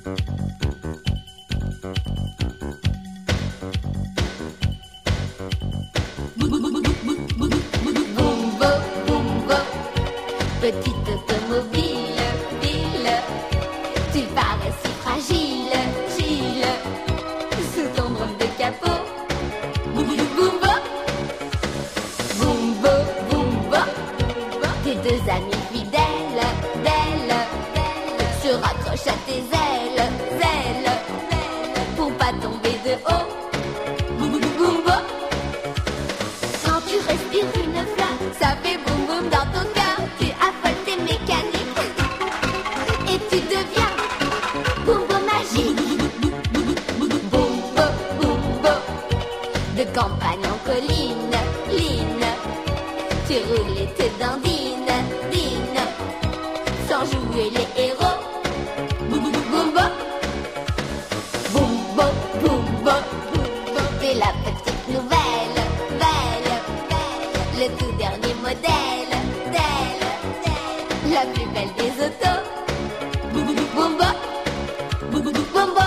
Bumbo, Bumbo, petite automobile, ville, tu parais si fragile, Gilles, sous ton drôle de capot. Bumbo, Bumbo, Bumbo, tes deux amis fidèles, d'elle, se raccrochent à tes ailes, ailes, pour pas tomber de haut. Bumbo, quand tu respires une flamme, ça fait boum boum dans ton cœur. Tu affoles tes mécaniques et tu deviens Bumbo magique. Bumbo, Bumbo, de campagne en colline, line, tu roules et te dandines, dine, sans jouer les héros. Bumbo, Bumbo, Bumbo, t'es la petite nouvelle, belle, le tout dernier modèle, d'elle, la plus belle des autos. Bumbo, Bumbo,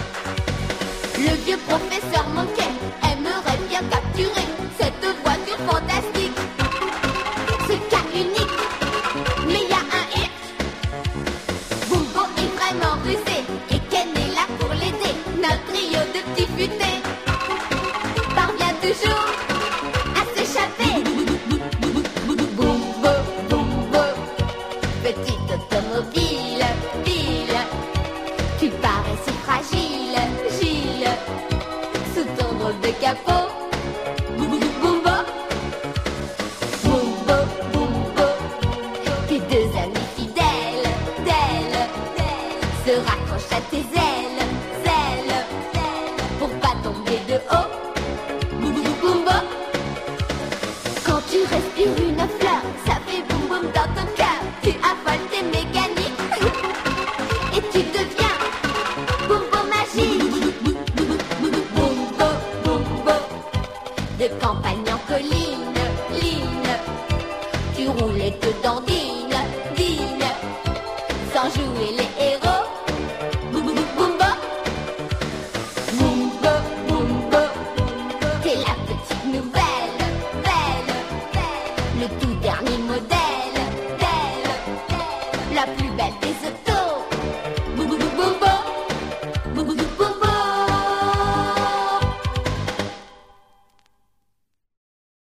le vieux professeur manquait, aimerait bien capturer cette voiture fantastique. Ce cas unique, mais y a un hic. Bumbo est vraiment rusé et Ken est là pour l'aider. Notre trio de petits futés parvient toujours à s'échapper. Bumbo, Bumbo, petite automobile, ville, tu parais si fragile, Gilles, sous ton drôle de capot. Bumbo, Bumbo, Bumbo, tes deux amis fidèles, d'elle, se raccrochent à tes ailes, ailes, pour pas tomber de haut. Bumbo, quand tu respires une fleur, ça fait boum boum dans ton cœur. Tu affoles tes mécaniques et tu deviens Bumbo magique. Bumbo, Bumbo, de campagne en colline, line, tu roules et te dandines, dine, sans jouer les héros. Bumbo, Bumbo, Bumbo, t'es la petite nouvelle, belle, le tout dernier modèle, d'elle, la plus belle des